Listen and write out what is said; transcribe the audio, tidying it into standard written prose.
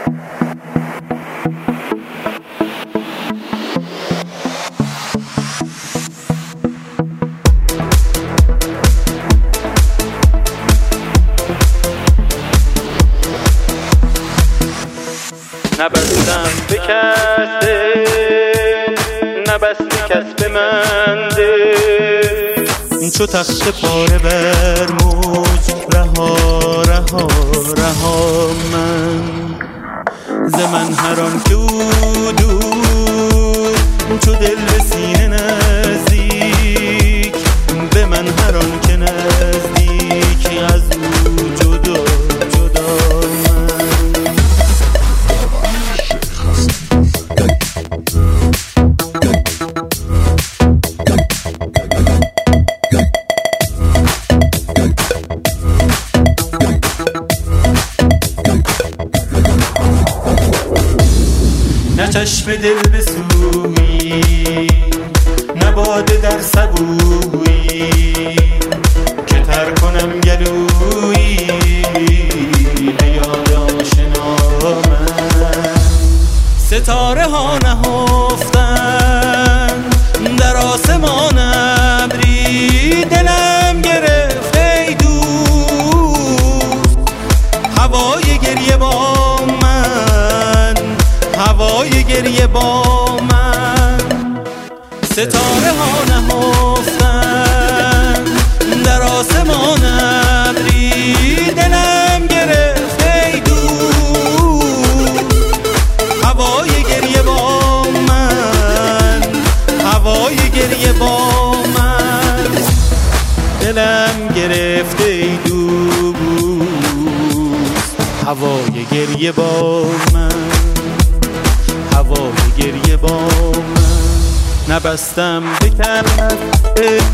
نبستم به کسی نبستی کس به من ده چو تخت پاره بر موج رها رها رها من ز من هر آن که او دور چو دل به سینه نزدیک به من هر آن که نزدیک از او جدا جدا نه چشم دل به سوی نه باده در سبویی که تر کنم گلویی به یاد آشنا من ستاره ها نهفتن در آسمان ابری دلم گرفت ای دوست هوای گریه با من هوای گریه با من ستاره ها نهفتن در آسمان ابری دلم گرفت ای دوست هوای گریه با من هوای گریه با من دلم گرفت ای دوست هوای گریه با من هوای گریه با من نبستم به کلمت